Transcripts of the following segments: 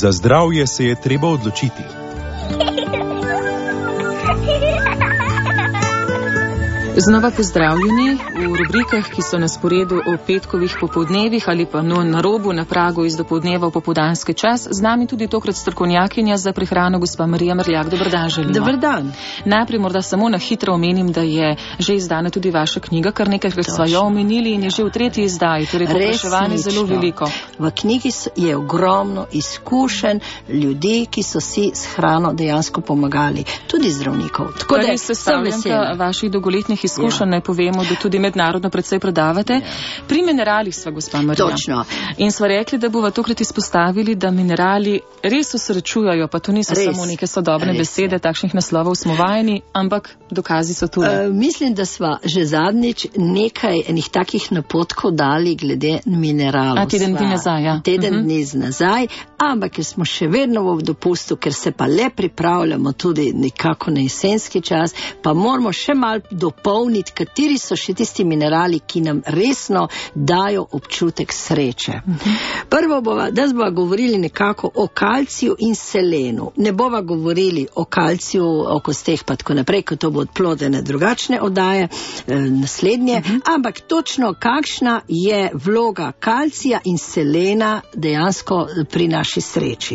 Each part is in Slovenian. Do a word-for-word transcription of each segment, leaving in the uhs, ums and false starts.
Za zdravje se je treba odločiti. Znova pozdravljeni v rubrikah, ki so na sporedu o petkovih popoldnevih ali pa no, na robu, na pragu iz dopoldneva v popoldanski čas. Z nami tudi tokrat strokovnjakinja za prehrano, gospa Marija Mrljak. Dober dan želimo. Dober dan. Najprej morda samo na hitro omenim, da je že izdana tudi vaša knjiga, kar nekajkrat sva jo omenili in je že v tretji izdaji, torej povpraševanje zelo veliko. V knjigi je ogromno izkušenj ljudi, ki so si s hrano dejansko pomagali, tudi zdravnikov. Tako da je sestavljanka vaših dolgoletnih izkušenj, ja. Ne povemo, da tudi mednarodno predvsej predavate. Ja. Pri mineralih sva, gospa Marija. Točno. In sva rekli, da bova tokrat izpostavili, da minerali res osrečujajo, pa to niso res. Samo neke sodobne res besede, je. Takšnih naslovov smo vajeni, ampak dokazi so tu. Uh, mislim, da sva že zadnjič nekaj enih takih napotkov dali glede mineralov. A teden dni nazaj, ja. Teden uh-huh. dni nazaj, ampak ker smo še vedno v dopustu, ker se pa le pripravljamo tudi nekako na jesenski čas, pa moramo še malo dopolniti, kateri so še tisti minerali, ki nam resno dajo občutek sreče. Uh-huh. Prvo bova, da bova govorili nekako o kalciju in selenu. Ne bova govorili o kalciju, o kosteh pa tako naprej, ko to bo odplodene drugačne oddaje, eh, naslednje, uh-huh. ampak točno kakšna je vloga kalcija in selena dejansko pri naši sreči.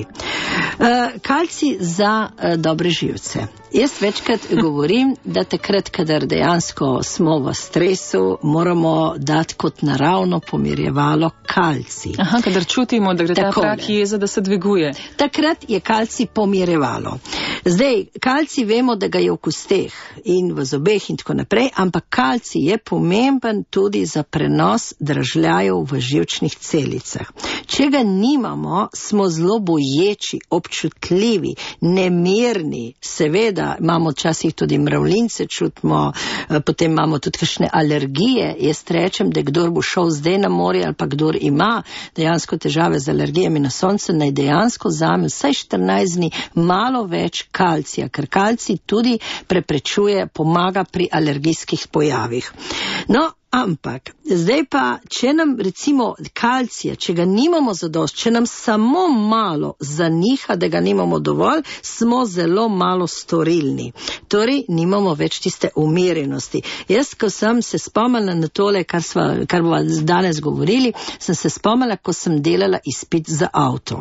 Eh, kalcij za eh, dobre živce. Jaz večkrat govorim, da takrat, kadar dejansko smo v stresu, moramo dati kot naravno pomirjevalo kalcij. Aha, kadar čutimo, da gre ta prak jeza, da se dviguje. Takrat je kalcij pomirjevalo. Zdaj, kalcij vemo, da ga je v kosteh in v zobeh in tako naprej, ampak kalcij je pomemben tudi za prenos dražljajev v živčnih celicah. Če ga nimamo, smo zelo boječi, občutljivi, nemirni, seveda imamo včasih tudi mravljince, čutimo, potem imamo tudi kakšne alergije. Jaz rečem, da kdor bo šel zdaj na morje ali pa kdor ima dejansko težave z alergijami na sonce, naj dejansko vzame vsaj štirinajst dni malo več kalcija, ker kalcij tudi preprečuje, pomaga pri alergijskih pojavih. No, ampak, zdaj pa, če nam recimo kalcija, če ga nimamo zadost, če nam samo malo zaniha, da ga nimamo dovolj, smo zelo malo storilni. Torej, nimamo več tiste umirjenosti. Jaz, ko sem se spomnila na tole, kar, sva, kar bova danes govorili, sem se spomnila, ko sem delala izpit za avto.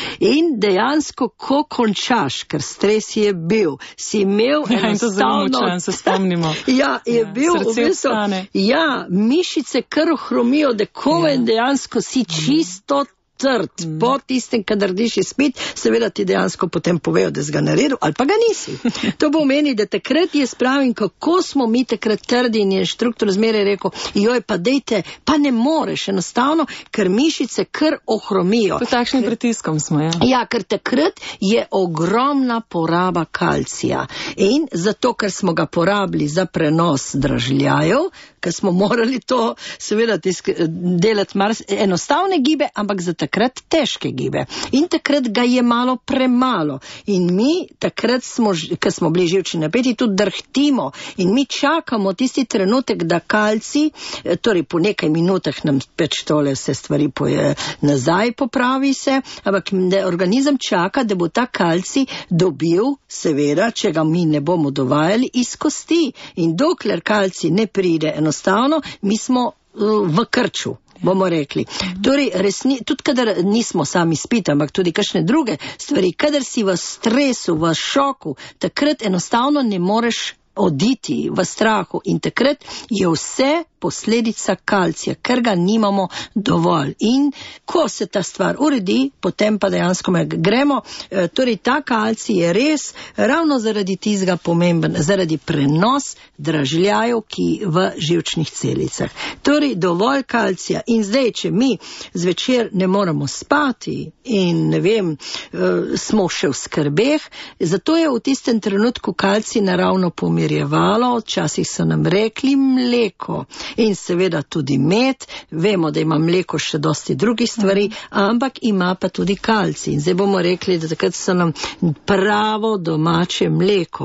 In dejansko, ko končaš, ker stres je bil, si imel ja, enostavno... Ja, in to zelo močan, se spomnimo. Ja, je ja, bil v bistvu... Ja, mišice kar ohromijo, da kove dejansko si čisto trd. Mm. Po tistem, kadar diš izpit, seveda ti dejansko potem povejo, da si ga naredil, ali pa ga nisi. To pomeni, da takrat je spravim, kako smo mi takrat trdi in je inštruktor zmeraj rekel, joj, pa dejte, pa ne moreš, enostavno, ker mišice kar ohromijo. Po takšnim pritiskom smo, ja. Ja, ker takrat je ogromna poraba kalcija. In zato, ker smo ga porabili za prenos dražljajev, ker smo morali to seveda tisk, delati mars, enostavne gibe, ampak za takrat težke gibe. In takrat ga je malo premalo. In mi takrat smo, ker smo bili živčni napeti, tudi drhtimo. In mi čakamo tisti trenutek, da kalcij, torej po nekaj minutah nam peč tole vse stvari poje, nazaj popravi se, ampak organizem čaka, da bo ta kalcij dobil, seveda, če ga mi ne bomo dovajali, iz kosti. In dokler kalcij ne pride enostavno, mi smo uh, v krču. Bomo rekli. Torej, resni, tudi kadar nismo sami spiti, ampak tudi kakšne druge stvari, kadar si v stresu, v šoku, takrat enostavno ne moreš oditi v strahu in takrat je vse posledica kalcija, ker ga nimamo dovolj. In ko se ta stvar uredi, potem pa dejansko me gremo, e, torej ta kalcij je res ravno zaradi tizga pomemben, zaradi prenos dražljajev, ki v živčnih celicah. Torej dovolj kalcija in zdaj, če mi zvečer ne moremo spati in ne vem, e, smo še v skrbeh, zato je v tistem trenutku kalcij naravno pomirjevalo, včasih so nam rekli mleko. In seveda tudi med, vemo, da ima mleko še dosti drugih stvari, ampak ima pa tudi kalcij. In zdaj bomo rekli, da takrat so nam pravo domače mleko.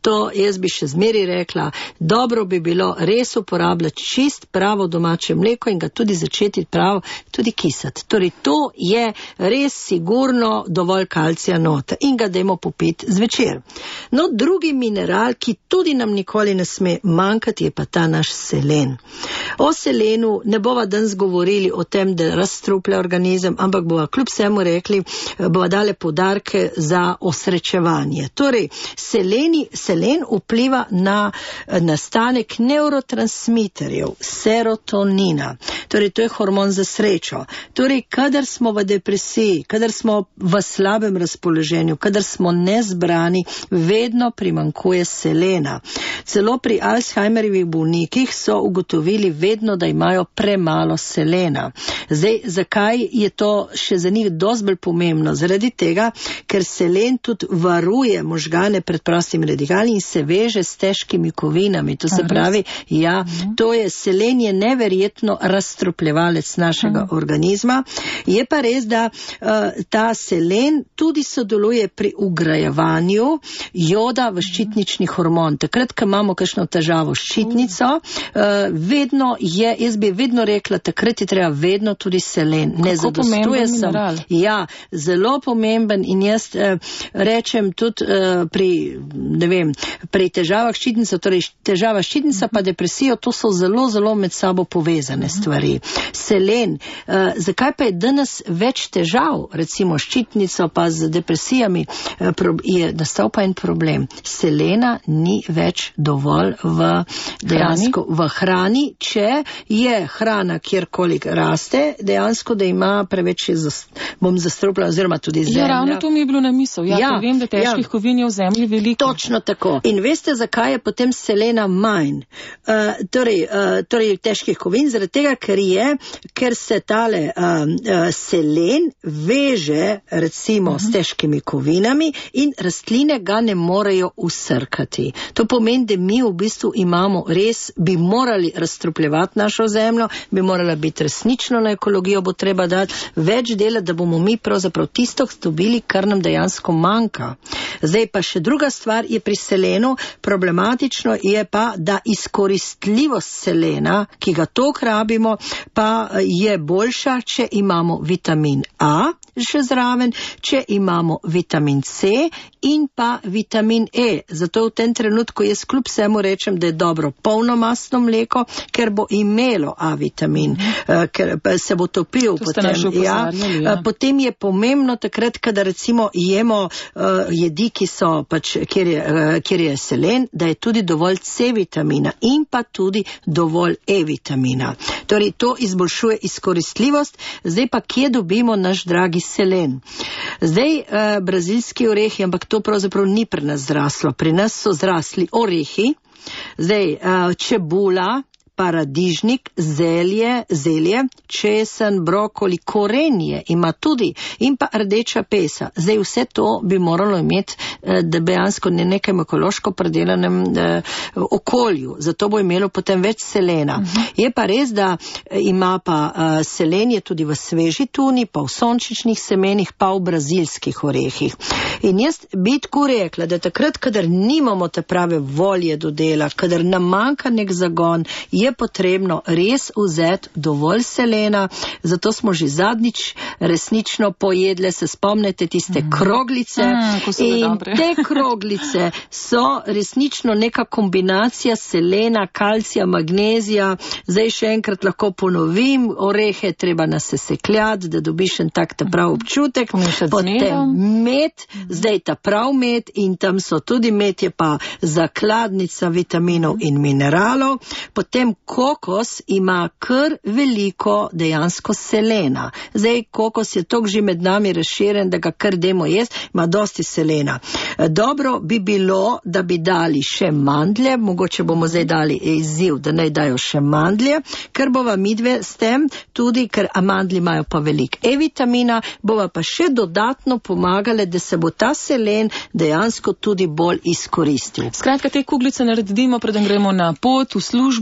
Zato jaz bi še zmeri rekla, dobro bi bilo res uporabljati čist pravo domače mleko in ga tudi začeti pravo tudi kisati. Torej, to je res sigurno dovolj kalcija nota in ga dajmo popiti zvečer. No, drugi mineral, ki tudi nam nikoli ne sme manjkati, je pa ta naš selen. O selenu ne bova danes govorili o tem, da razstruplja organizem, ampak bova kljub vsemu rekli, bova dale poudarke za osrečevanje. Torej, seleni, selen vpliva na nastanek neurotransmiterjev, serotonina. Torej, to je hormon za srečo. Torej, kadar smo v depresiji, kadar smo v slabem razpoloženju, kadar smo nezbrani, vedno primanjkuje selena. Celo pri Alzheimerjevih bolnikih so ugotovili vedno, da imajo premalo selena. Zdaj, zakaj je to še za njih dosti bolj pomembno? Zaradi tega, ker selen tudi varuje možgane pred prostimi radikali in se veže s težkimi kovinami. To se pravi, ja, to je, selen je neverjetno razstropljevalec našega Aha. organizma. Je pa res, da uh, ta selen tudi sodeluje pri ugrajevanju joda v ščitnični hormon. Takrat, ko imamo kakšno težavo s ščitnico, uh, vedno je, jaz bi vedno rekla, takrat je treba vedno tudi selen. Ne zadostuje sem. Ja, zelo pomemben in jaz uh, rečem tudi uh, pri, ne vem, pri težavah ščitnice, torej težava ščitnica pa depresijo, to so zelo, zelo med sabo povezane stvari. Selen, uh, zakaj pa je danes več težav, recimo ščitnico pa z depresijami, uh, je nastal pa en problem. Selena ni več dovolj v dejansko hrani? v hrani, če je hrana kjerkoli raste, dejansko, da ima preveč, bom zastrupila, oziroma tudi zemlja. Ja, ravno to mi je bilo na misel. Ja, ja, vem, da težkih ja. kovin je v zemlji veliko. Točno tako. In veste, zakaj je potem selena manj? Uh, torej, uh, torej, težkih kovin, zaradi tega, ker je, ker se tale uh, uh, selen veže, recimo, uh-huh. s težkimi kovinami in rastline ga ne morejo usrkati. To pomeni, da mi v bistvu imamo res, bi morali razstrupljevati našo zemljo, bi morala biti resnično na ekologijo, bo treba dati več dela, da bomo mi pravzaprav tisto dobili, kar nam dejansko manjka. Zdaj pa še druga stvar je pri selenu, problematično je pa, da izkoristljivost selena, ki ga tok rabimo, pa je boljša, če imamo vitamin A, še zraven, če imamo vitamin C in pa vitamin E. Zato v tem trenutku jaz kljub vsemu rečem, da je dobro polnomastno mleko, ker bo imelo A vitamin, uh, ker se bo topil. Potem, ja, ja. Potem je pomembno takrat, kada recimo jemo uh, jedi, ki so pač, kjer je, uh, kjer je selen, da je tudi dovolj C vitamina in pa tudi dovolj E vitamina. Torej, to izboljšuje izkoristljivost. Zdaj pa kje dobimo naš dragi selen? Zdaj, uh, brazilski orehi, ampak to pravzaprav ni pri nas zraslo. Pri nas so zrasli orehi, zdaj, uh, čebula, paradižnik, zelje, zelje, česen, brokoli, korenje ima tudi in pa rdeča pesa. Zdaj vse to bi moralo imeti, da dejansko ne nekem ekološko predelanem eh, okolju. Zato bo imelo potem več selena. Uh-huh. Je pa res, da ima pa uh, selenje tudi v sveži tuni, pa v sončničnih semenih, pa v brazilskih orehih. In jaz bi tako rekla, da takrat, kadar nimamo te prave volje do dela, kadar nam manjka nek zagon, je potrebno res vzeti dovolj selena, zato smo že zadnjič resnično pojedle, se spomnite tiste mm. kroglice mm, in te kroglice so resnično neka kombinacija selena, kalcija, magnezija. Zdaj še enkrat lahko ponovim, orehe treba nasesekljati, da dobiš en tak ta prav občutek, potem med, zdaj ta prav med in tam so tudi med, je pa zakladnica vitaminov in mineralov, potem kokos ima kar veliko dejansko selena. Zdaj, kokos je toliko že med nami razširjen, da ga kar demo jesti, ima dosti selena. Dobro bi bilo, da bi dali še mandlje, mogoče bomo zdaj dali izziv, da naj dajo še mandlje, ker bova midve s tem tudi, ker mandlji imajo pa veliko E-vitamina, bova pa še dodatno pomagale, da se bo ta selen dejansko tudi bolj izkoristil. Skratka, te kuglice naredimo, preden gremo na pot, v službo.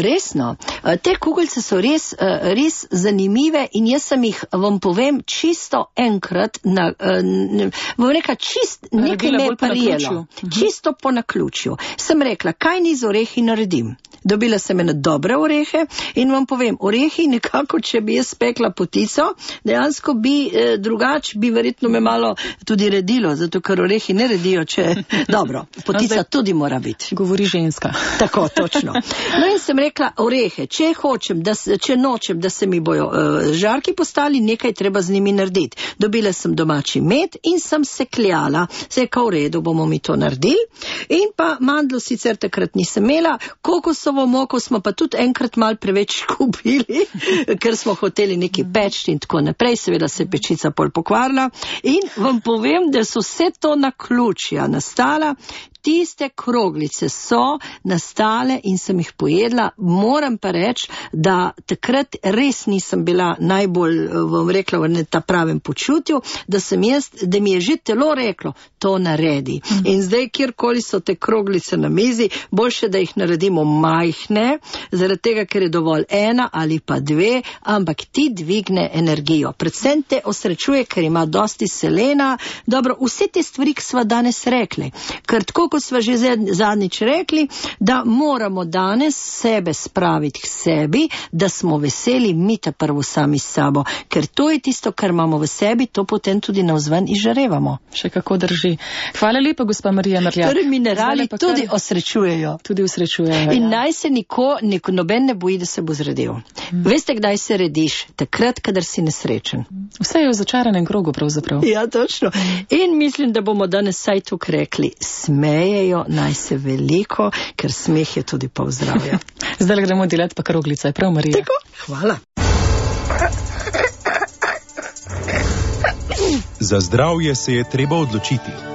resno. Te kugelce so res, res zanimive in jaz sem jih, vam povem, čisto enkrat, na, vam reka, čist nekaj me je prijelo. Čisto po naključju. Sem rekla, kaj ni z orehi naredim? Dobila sem ene dobre orehe in vam povem, orehi nekako, če bi jaz spekla potico, dejansko bi eh, drugač, bi verjetno me malo tudi redilo, zato ker orehi ne redijo, če... Dobro, potica no, tudi mora biti. Govori ženska. Tako, točno. No in sem rekla, orehe, če hočem, da, če nočem, da se mi bojo uh, žarki postali, nekaj treba z njimi narediti. Dobila sem domači med in sem sekljala. Se je kao v redu, bomo mi to naredili. In pa mandlo sicer takrat nisem imela, kokosovo moko smo pa tudi enkrat mal preveč kupili, ker smo hoteli neki peči in tako naprej, seveda se je pečica pol pokvarila. In vam povem, da so vse to naključja nastala. Tiste kroglice so nastale in sem jih pojedla. Moram pa reči, da takrat res nisem bila najbolj, vam rekla, v ta pravem počutju, da sem jaz, da mi je že telo reklo, to naredi. Mm. In zdaj, kjerkoli so te kroglice na mizi, boljše, da jih naredimo majhne, zaradi tega, ker je dovolj ena ali pa dve, ampak ti dvigne energijo. Predvsem te osrečuje, ker ima dosti selena. Dobro, vse te stvari, ki sva danes rekli, ker tako, ko sva že zadnjič rekli, da moramo danes sebe spraviti k sebi, da smo veseli mi ta prvo sami s sabo, ker to je tisto, kar imamo v sebi, to potem tudi navzven izžarevamo. Še kako drži. Hvala lepa, gospa Marija Mrljak. Torej minerali tudi kar... osrečujejo. Tudi osrečujejo. In ja. naj se niko, niko, noben ne boji, da se bo zredil. Hmm. Veste, kdaj se rediš? Takrat, kadar si nesrečen. Vse je v začaranem krogu pravzaprav. Ja, točno. In mislim, da bomo danes saj tukaj rekli, smejejo naj se veliko, ker smeh je tudi pol zdravja. Zdaj gremo delati pa kroglice, prav Marija? Tako, hvala. Za zdravje se je treba odločiti.